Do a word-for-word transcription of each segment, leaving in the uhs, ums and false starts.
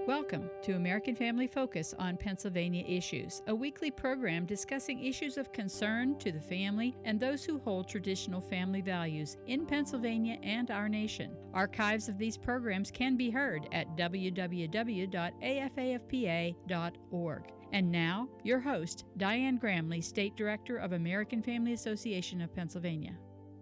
Welcome to American Family Focus on Pennsylvania Issues, a weekly program discussing issues of concern to the family and those who hold traditional family values in Pennsylvania and our nation. Archives of these programs can be heard at w w w dot a f a f p a dot org. And now, your host, Diane Gramley, State Director of American Family Association of Pennsylvania.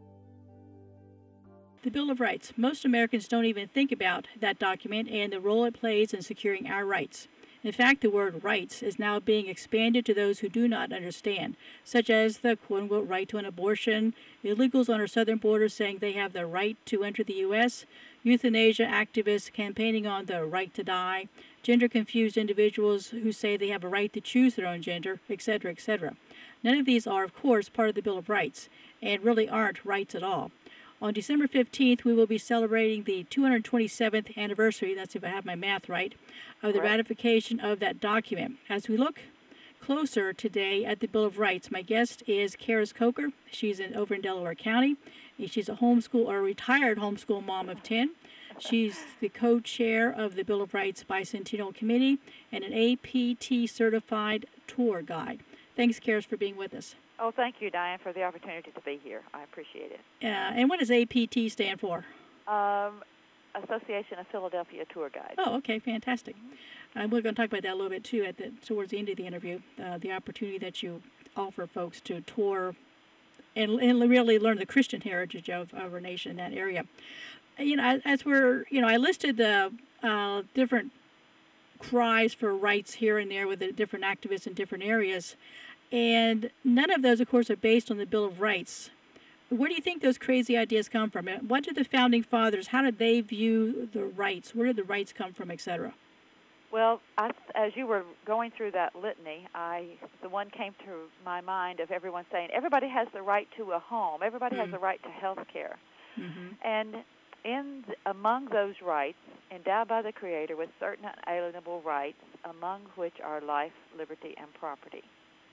The Bill of Rights. Most Americans don't even think about that document and the role it plays in securing our rights. In fact, the word rights is now being expanded to those who do not understand, such as the quote-unquote right to an abortion, illegals on our southern border saying they have the right to enter the U S, euthanasia activists campaigning on the right to die, gender-confused individuals who say they have a right to choose their own gender, et cetera, et cetera. None of these are, of course, part of the Bill of Rights, and really aren't rights at all. On December fifteenth, we will be celebrating the two hundred twenty-seventh anniversary, that's if I have my math right, of the right. ratification of that document. As we look closer today at the Bill of Rights, my guest is Karis Coker. She's in, over in Delaware County. She's a homeschool or a retired homeschool mom of ten. She's the co-chair of the Bill of Rights Bicentennial Committee and an A P T-certified tour guide. Thanks, Karis, for being with us. Oh, thank you, Diane, for the opportunity to be here. I appreciate it. Uh, and what does A P T stand for? Um, Association of Philadelphia Tour Guides. Oh, okay, fantastic. Uh, we're going to talk about that a little bit, too, at the, towards the end of the interview, uh, the opportunity that you offer folks to tour and, and really learn the Christian heritage of, of our nation in that area. You know, as we're, you know, I listed the uh, different cries for rights here and there with the different activists in different areas. And none of those, of course, are based on the Bill of Rights. Where do you think those crazy ideas come from? What did the Founding Fathers, how did they view the rights? Where did the rights come from, et cetera? Well, I, as you were going through that litany, I the one came to my mind of everyone saying, everybody has the right to a home. Everybody mm-hmm. has the right to health care. Mm-hmm. And in the, among those rights, endowed by the Creator with certain unalienable rights, among which are life, liberty, and property.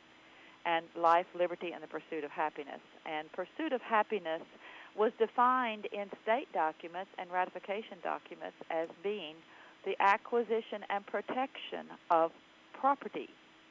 And life, liberty, and the pursuit of happiness. And pursuit of happiness was defined in state documents and ratification documents as being the acquisition and protection of property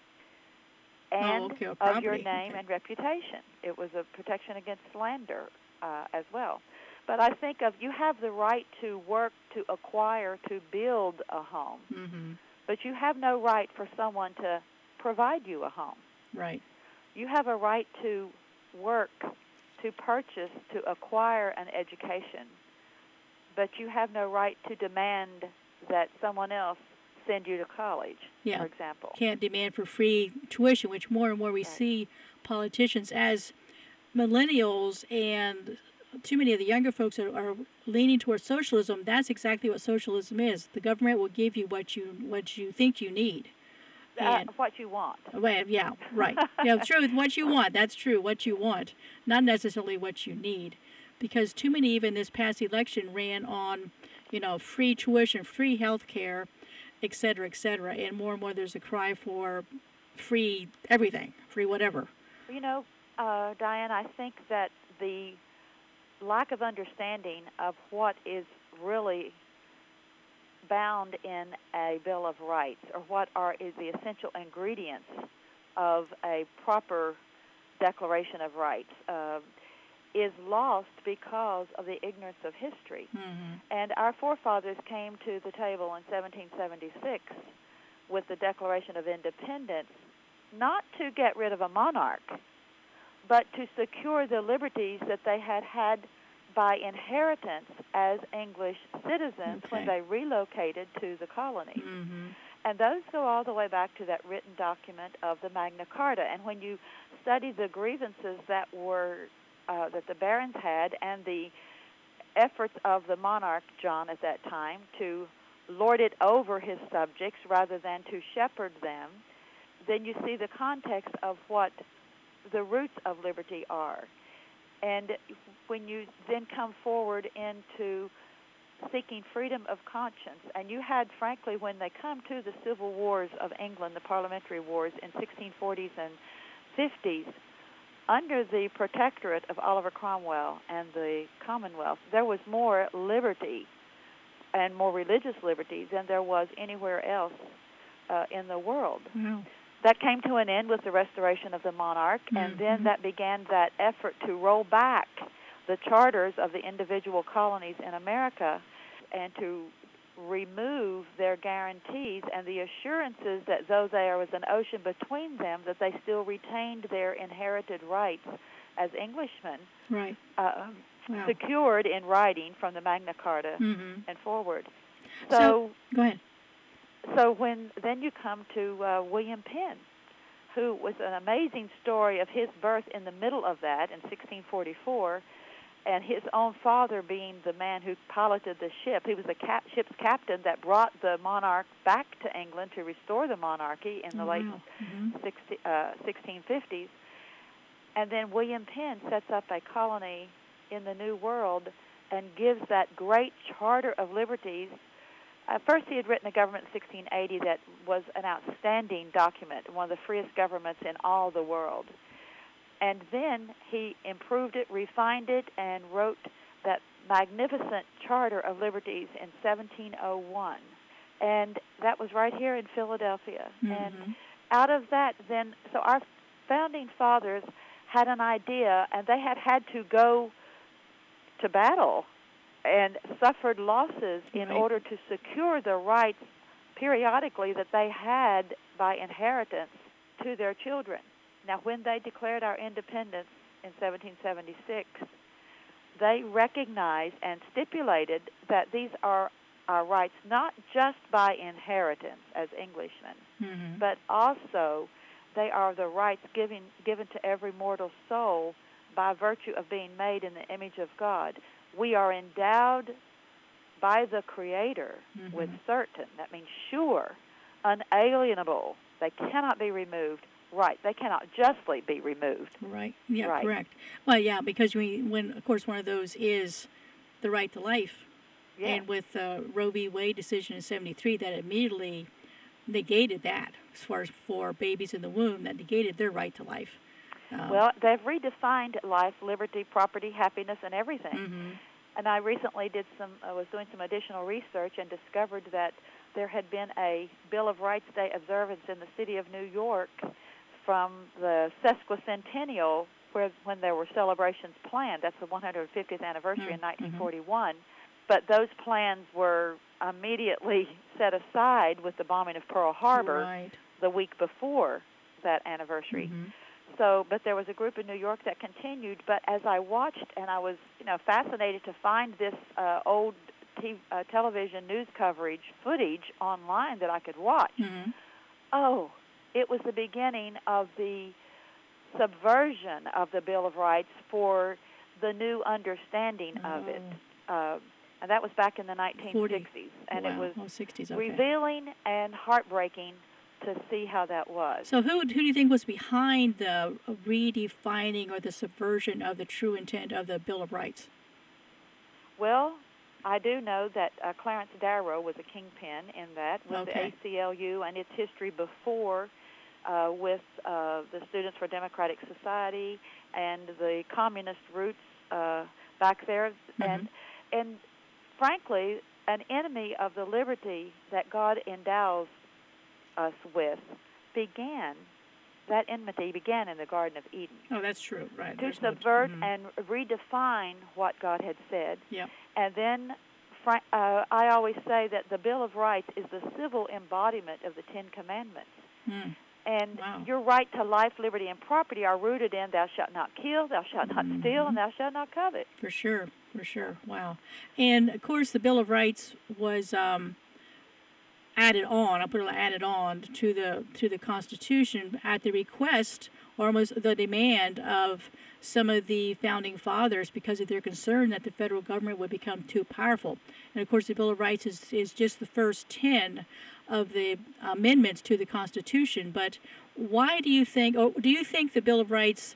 and oh, okay. of property. your name okay. and reputation. It was a protection against slander uh, as well. But I think of you have the right to work, to acquire, to build a home, mm-hmm. but you have no right for someone to provide you a home. Right. You have a right to work, to purchase, to acquire an education, but you have no right to demand that someone else send you to college, yeah. for example. Can't demand for free tuition, which more and more we right. see politicians as millennials and too many of the younger folks are, are leaning towards socialism. That's exactly what socialism is. The government will give you what you what you think you need. Uh, what you want. Well, yeah, right. Yeah, true. What you want. That's true. What you want, not necessarily what you need, because too many even this past election ran on, you know, free tuition, free health care, et cetera, et cetera, and more and more there's a cry for free everything, free whatever. You know, uh, Diane, I think that the lack of understanding of what is really bound in a Bill of Rights, or what are is the essential ingredients of a proper Declaration of Rights, uh, is lost because of the ignorance of history. Mm-hmm. And our forefathers came to the table in seventeen seventy-six with the Declaration of Independence, not to get rid of a monarch, but to secure the liberties that they had had by inheritance as English citizens okay. when they relocated to the colonies. Mm-hmm. And those go all the way back to that written document of the Magna Carta. And when you study the grievances that were uh, that the barons had and the efforts of the monarch, John, at that time, to lord it over his subjects rather than to shepherd them, then you see the context of what the roots of liberty are. And when you then come forward into seeking freedom of conscience, and you had, frankly, when they come to the civil wars of England, the parliamentary wars in sixteen forties and fifties, under the protectorate of Oliver Cromwell and the Commonwealth, there was more liberty and more religious liberties than there was anywhere else uh, in the world. Wow. That came to an end with the restoration of the monarch, mm-hmm. and then that began that effort to roll back the charters of the individual colonies in America and to remove their guarantees and the assurances that though there was an ocean between them, that they still retained their inherited rights as Englishmen, right. uh, wow. secured in writing from the Magna Carta mm-hmm. and forward. So, so, go ahead. So when then you come to uh, William Penn, who was an amazing story of his birth in the middle of that in sixteen forty-four, and his own father being the man who piloted the ship. He was the cap- ship's captain that brought the monarch back to England to restore the monarchy in the oh, late wow. mm-hmm. sixty, uh, sixteen fifties. And then William Penn sets up a colony in the New World and gives that great Charter of Liberties. Uh, first, he had written a government in sixteen eighty that was an outstanding document, one of the freest governments in all the world. And then he improved it, refined it, and wrote that magnificent Charter of Liberties in seventeen oh one. And that was right here in Philadelphia. Mm-hmm. And out of that, then, so our founding fathers had an idea, and they had had to go to battle and suffered losses in right. order to secure the rights periodically that they had by inheritance to their children. Now, when they declared our independence in seventeen seventy-six, they recognized and stipulated that these are our rights not just by inheritance as Englishmen, mm-hmm. but also they are the rights given, given to every mortal soul by virtue of being made in the image of God. We are endowed by the Creator mm-hmm. with certain, that means sure, unalienable, they cannot be removed, right, they cannot justly be removed. Right, yeah, right. correct. Well, yeah, because we, when, of course, one of those is the right to life. Yeah. And with the Roe v. Wade decision in seventy-three, that immediately negated that, as far as for babies in the womb, that negated their right to life. Um, well, they've redefined life, liberty, property, happiness, and everything. Mm-hmm. And I recently did some, I was doing some additional research and discovered that there had been a Bill of Rights Day observance in the city of New York from the sesquicentennial, where when there were celebrations planned. That's the one hundred fiftieth anniversary mm-hmm. in nineteen forty-one. But those plans were immediately set aside with the bombing of Pearl Harbor right. the week before that anniversary. Mm-hmm. So, but there was a group in New York that continued. But as I watched, and I was, you know, fascinated to find this uh, old t- uh, television news coverage footage online that I could watch. Mm-hmm. Oh, it was the beginning of the subversion of the Bill of Rights for the new understanding oh. of it. Uh, and that was back in the nineteen sixties. forty. And wow. it was oh, sixties, okay. revealing and heartbreaking to see how that was. So who, who do you think was behind the redefining or the subversion of the true intent of the Bill of Rights? Well, I do know that uh, Clarence Darrow was a kingpin in that with okay. the A C L U and its history before uh, with uh, the Students for Democratic Society and the communist roots uh, back there. Mm-hmm. And, and frankly, an enemy of the liberty that God endows us with began, that enmity began in the Garden of Eden. Oh, that's true, right. To There's subvert no, mm-hmm. and redefine what God had said. Yep. And then uh, I always say that the Bill of Rights is the civil embodiment of the Ten Commandments. Mm. And wow. your right to life, liberty, and property are rooted in thou shalt not kill, thou shalt not mm-hmm. steal, and thou shalt not covet. For sure, for sure. Wow. And, of course, the Bill of Rights was um, added on, I'll put it added on to the to the Constitution at the request or almost the demand of some of the founding fathers because of their concern that the federal government would become too powerful. And, of course, the Bill of Rights is, is just the first ten of the amendments to the Constitution. But why do you think, or do you think the Bill of Rights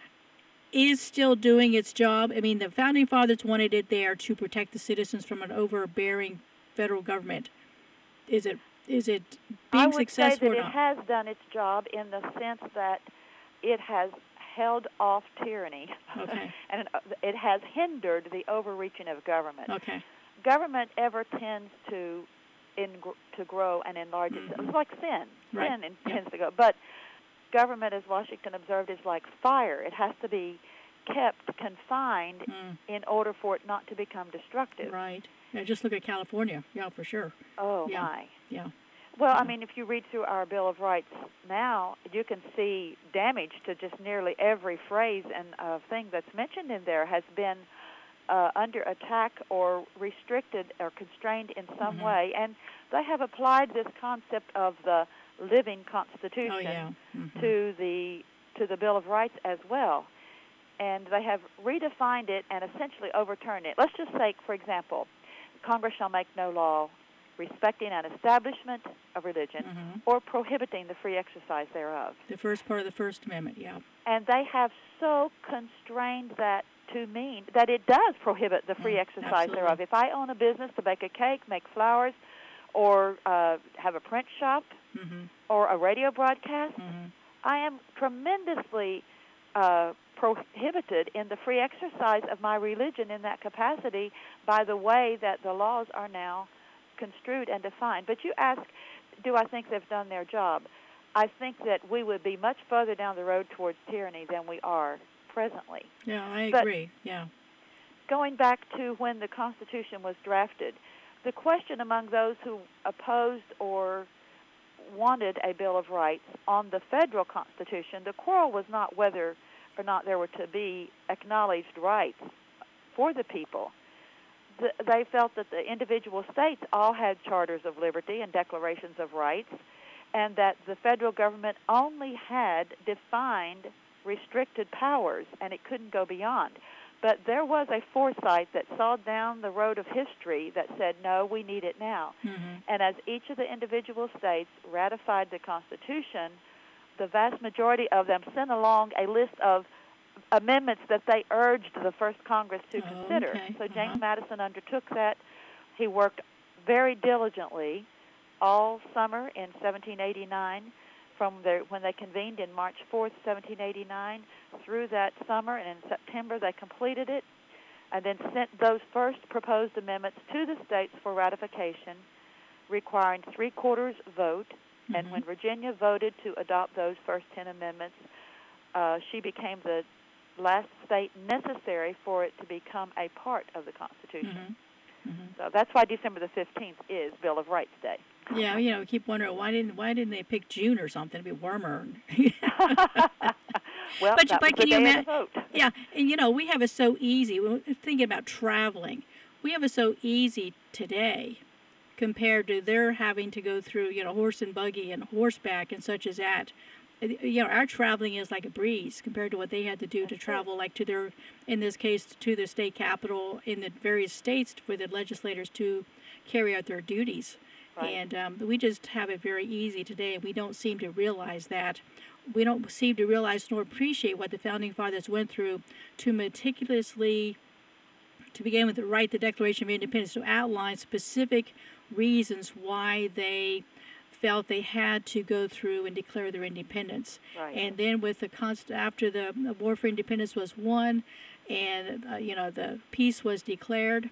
is still doing its job? I mean, the founding fathers wanted it there to protect the citizens from an overbearing federal government. Is it is it being I would successful say that or it not? has done its job in the sense that it has held off tyranny, Okay. and it has hindered the overreaching of government. Okay. government ever tends to in, to grow and enlarge itself. Mm-hmm. It's like sin. Right. Sin Yep. tends to go. But government, as Washington observed, is like fire. It has to be kept confined Mm. in order for it not to become destructive. Right. Yeah, just look at California. Yeah, for sure. Oh, Yeah. my. Yeah. Well, Yeah. I mean, if you read through our Bill of Rights now, you can see damage to just nearly every phrase and uh, thing that's mentioned in there has been uh, under attack or restricted or constrained in some Mm-hmm. way. And they have applied this concept of the living Constitution Oh, yeah. Mm-hmm. to the to the Bill of Rights as well. And they have redefined it and essentially overturned it. Let's just say, for example, Congress shall make no law respecting an establishment of religion Mm-hmm. or prohibiting the free exercise thereof. The first part of the First Amendment, yeah. And they have so constrained that to mean that it does prohibit the free Mm, exercise absolutely. thereof. If I own a business to bake a cake, make flowers, or uh, have a print shop, Mm-hmm. or a radio broadcast, Mm-hmm. I am tremendously uh, prohibited in the free exercise of my religion in that capacity by the way that the laws are now construed and defined. But you ask, do I think they've done their job? I think that we would be much further down the road towards tyranny than we are presently. Yeah, I But- agree. Yeah. Going back to when the Constitution was drafted, the question among those who opposed or wanted a Bill of Rights on the federal Constitution, the quarrel was not whether or not there were to be acknowledged rights for the people. The, they felt that the individual states all had charters of liberty and declarations of rights, and that the federal government only had defined restricted powers, and it couldn't go beyond. But there was a foresight that saw down the road of history that said, no, we need it now. Mm-hmm. And as each of the individual states ratified the Constitution, the vast majority of them sent along a list of amendments that they urged the first Congress to Oh, consider. okay. So James Uh-huh. Madison undertook that. He worked very diligently all summer in seventeen eighty-nine, from their, when they convened in March fourth, seventeen eighty-nine, through that summer, and in September they completed it, and then sent those first proposed amendments to the states for ratification, requiring three-quarters vote. And Mhm. when Virginia voted to adopt those first ten amendments, uh, she became the last state necessary for it to become a part of the Constitution. Mhm. Mhm. So that's why December the fifteenth is Bill of Rights Day. Yeah, you know, we keep wondering why didn't why didn't they pick June or something to be warmer? Well, But you- that but was the can you day ima- of the vote. Yeah, and you know, we have it so easy. We're thinking about traveling. We have it so easy today compared to their having to go through, you know, horse and buggy and horseback and such as that. Uh, You know, our traveling is like a breeze compared to what they had to do to That's true. travel, like to their, in this case, to the state capitol in the various states for the legislators to carry out their duties. Right. And um, we just have it very easy today. We don't seem to realize that. We don't seem to realize nor appreciate what the Founding Fathers went through to meticulously, to begin with, write the Declaration of Independence, to outline specific reasons why they felt they had to go through and declare their independence. Right. And then with the const- after the War for Independence was won, and uh, you know the peace was declared,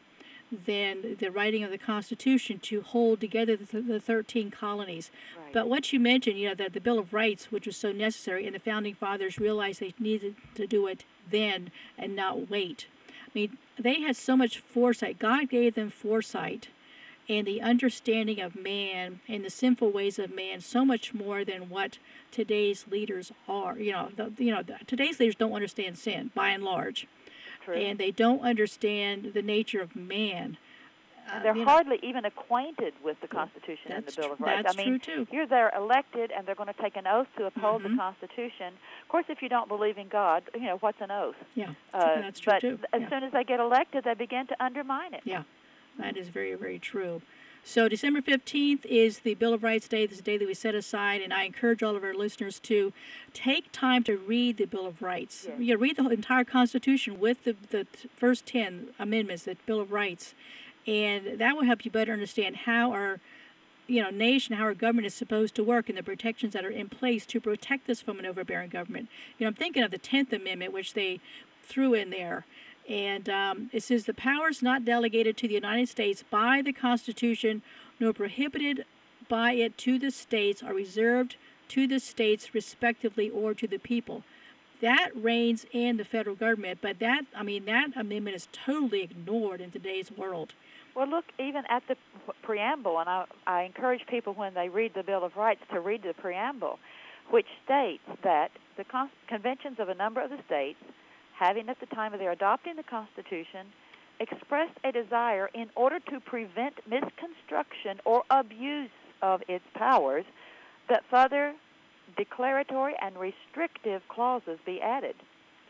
then the writing of the Constitution to hold together the, the thirteen colonies. Right. But what you mentioned, you know, that the Bill of Rights, which was so necessary, and the Founding Fathers realized they needed to do it then and not wait. I mean, they had so much foresight. God gave them foresight and the understanding of man and the sinful ways of man so much more than what today's leaders are. You know, the, you know, the, today's leaders don't understand sin by and large, True. and they don't understand the nature of man. Uh, They're you know, hardly even acquainted with the Constitution and the that's Bill of tr- Rights. that's I mean, true too. here they're elected and they're going to take an oath to uphold Mhm. the Constitution. Of course, if you don't believe in God, you know, what's an oath? Yeah, Uh, that's true but too. as Yeah. soon as they get elected, they begin to undermine it. Yeah, that is very, very true. So December fifteenth is the Bill of Rights Day. This is a day that we set aside, and I encourage all of our listeners to take time to read the Bill of Rights. Yes. You know, read the whole entire Constitution with the, the t- first ten amendments, the Bill of Rights, and that will help you better understand how our you know, nation, how our government is supposed to work, and the protections that are in place to protect us from an overbearing government. You know, I'm thinking of the tenth Amendment, which they threw in there. And um, it says the powers not delegated to the United States by the Constitution nor prohibited by it to the states are reserved to the states respectively or to the people. That reigns in the federal government, but that, I mean, that amendment is totally ignored in today's world. Well, look, even at the preamble, and I, I encourage people when they read the Bill of Rights to read the preamble, which states that the con- conventions of a number of the states, having at the time of their adopting the Constitution, expressed a desire in order to prevent misconstruction or abuse of its powers that further declaratory and restrictive clauses be added.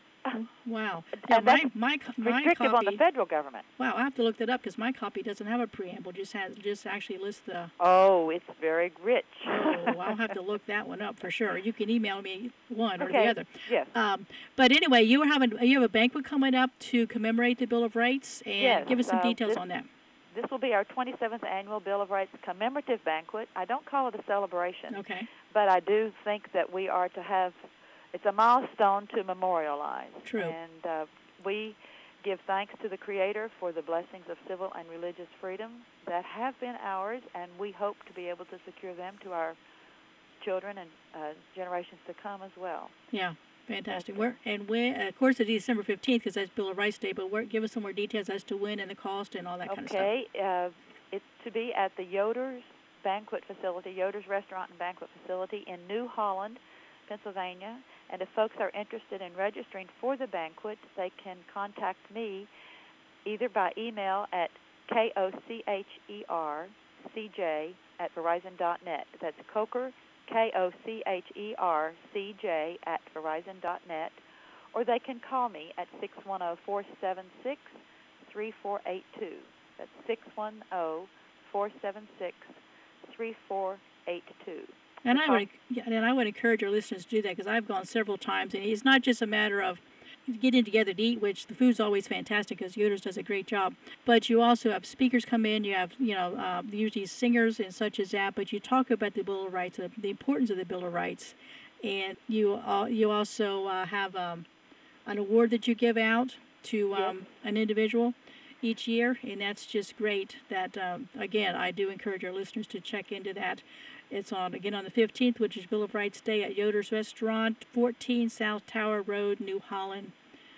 Wow. And Now, that's my, my, my restrictive copy, on the federal government. Wow, I have to look that up because my copy doesn't have a preamble. Just has just actually lists the. Oh, it's very rich. Oh, I'll have to look that one up for sure. You can email me one okay. or the other. Yes. Um, but anyway, you are having you have a banquet coming up to commemorate the Bill of Rights, and yes, give us some uh, details this, on that. This will be our twenty-seventh annual Bill of Rights commemorative banquet. I don't call it a celebration. Okay. But I do think that we are to have. It's a milestone to memorialize. True. And uh, we give thanks to the Creator for the blessings of civil and religious freedom that have been ours, and we hope to be able to secure them to our children and uh, generations to come as well. Yeah, fantastic. Where, and when, uh, of course, it's December fifteenth because that's Bill of Rights Day, but where, give us some more details as to when and the cost and all that okay. kind of stuff. Okay. Uh, it's to be at the Yoder's Banquet Facility, Yoder's Restaurant and Banquet Facility in New Holland, Pennsylvania. And if folks are interested in registering for the banquet, they can contact me either by email at K O C H E R C J at Verizon dot net. That's Coker, K O C H E R C J at Verizon dot net. Or they can call me at six one zero, four seven six, three four eight two. That's six one zero, four seven six, three four eight two. And I would, and I would encourage our listeners to do that because I've gone several times, and it's not just a matter of getting together to eat, which the food's always fantastic because Yoder's does a great job. But you also have speakers come in. You have, you know, uh, usually singers and such as that. But you talk about the Bill of Rights, uh, the importance of the Bill of Rights, and you uh, you also uh, have um, an award that you give out to um, yes. an individual each year, and that's just great. That um, again, I do encourage our listeners to check into that. It's on, again, on the fifteenth, which is Bill of Rights Day at Yoder's Restaurant, fourteen South Tower Road, New Holland.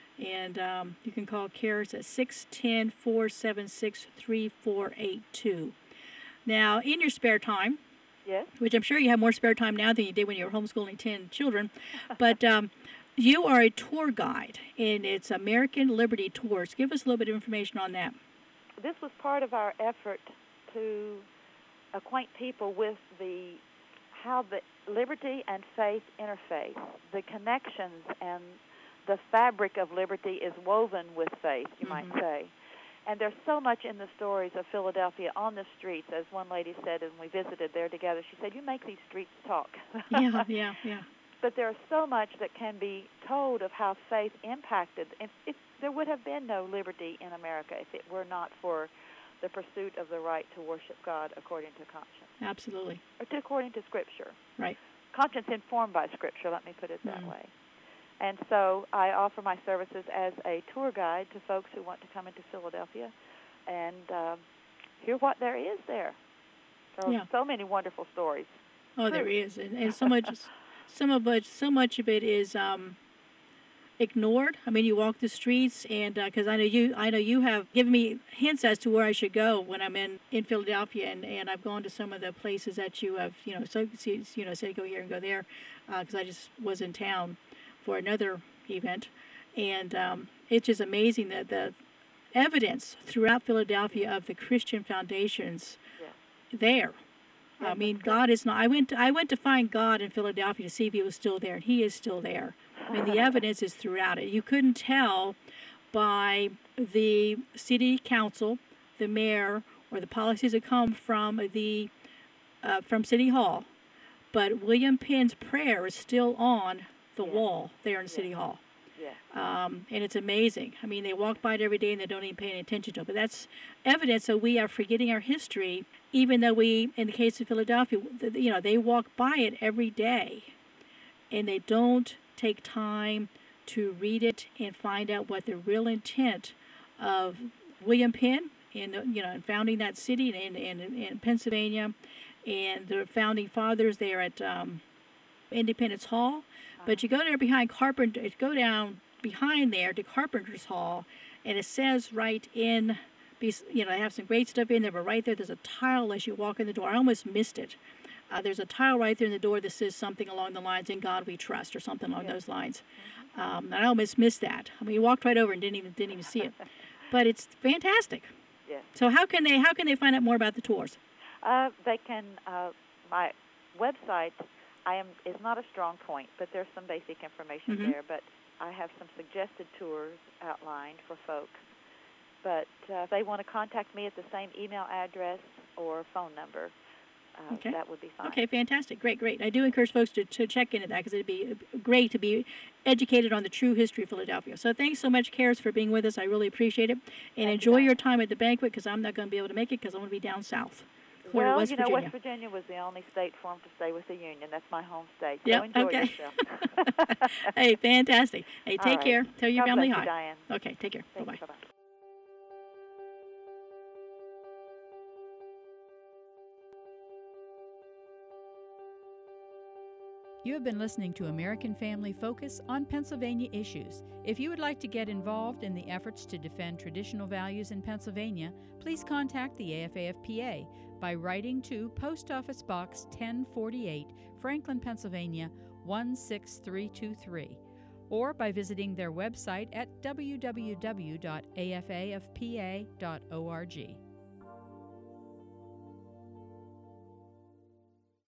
And um, you can call Karis at six one zero, four seven six, three four eight two. Now, in your spare time, yes. which I'm sure you have more spare time now than you did when you were homeschooling ten children, but um, you are a tour guide, and it's American Liberty Tours. Give us a little bit of information on that. This was part of our effort to acquaint people with the how the liberty and faith interface, the connections and the fabric of liberty is woven with faith, you mm-hmm. might say. And there's so much in the stories of Philadelphia on the streets, as one lady said when we visited there together. She said, "You make these streets talk." Yeah, yeah, yeah. But there's so much that can be told of how faith impacted. If, if there would have been no liberty in America if it were not for the pursuit of the right to worship God according to conscience. Absolutely. Or to according to Scripture. Right. Conscience informed by Scripture, let me put it that mm. way. And so I offer my services as a tour guide to folks who want to come into Philadelphia and uh, hear what there is there. So, yeah. so many wonderful stories. Oh, True. There is. And, and so much some of it, so much of it is um, ignored. I mean, you walk the streets, and because uh, I know you, I know you have given me hints as to where I should go when I'm in, in Philadelphia, and, and I've gone to some of the places that you have, you know, so you know, said go here and go there, because uh, I just was in town for another event, and um, it's just amazing that the evidence throughout Philadelphia of the Christian foundations yeah. there. I mean, God is not. I went. To, I went to find God in Philadelphia to see if He was still there, and He is still there. I mean, the evidence is throughout it. You couldn't tell by the city council, the mayor, or the policies that come from the uh, from City Hall, but William Penn's prayer is still on the yeah. wall there in yeah. City Hall. Yeah. Um, and it's amazing. I mean, they walk by it every day and they don't even pay any attention to it. But that's evidence that we are forgetting our history, even though we, in the case of Philadelphia, you know, they walk by it every day, and they don't take time to read it and find out what the real intent of William Penn in you know in founding that city in in, in Pennsylvania, and the founding fathers there at um, Independence Hall. But you go there behind Carpenter, go down behind there to Carpenter's Hall, and it says right in, you know, I have some great stuff in there, but right there there's a tile as you walk in the door. I almost missed it. Uh, there's a tile right there in the door that says something along the lines, "In God We Trust," or something along yes. those lines. Um, and I almost missed that. I mean, you walked right over and didn't even didn't even see it. But it's fantastic. Yes. So how can they how can they find out more about the tours? Uh, they can. Uh, my website I am is not a strong point, but there's some basic information mm-hmm. there. But I have some suggested tours outlined for folks. But uh, if they want to contact me at the same email address or phone number, uh, okay. that would be fine. Okay, fantastic. Great, great. I do encourage folks to, to check into that because it'd be great to be educated on the true history of Philadelphia. So thanks so much, Karis, for being with us. I really appreciate it. And Thank enjoy you, your time at the banquet because I'm not going to be able to make it because I'm going to be down south. Well, West you know, Virginia. West Virginia was the only state formed to stay with the Union. That's my home state. Yep, So enjoy okay. yourself. Hey, fantastic. Hey, take right. care. Tell your God family bless hi. you, Diane. Okay, take care. Thank Bye-bye. you. Bye-bye. You have been listening to American Family Focus on Pennsylvania issues. If you would like to get involved in the efforts to defend traditional values in Pennsylvania, please contact the A F A F P A by writing to Post Office Box ten forty-eight, Franklin, Pennsylvania one six three two three, or by visiting their website at w w w dot a f a f p a dot org.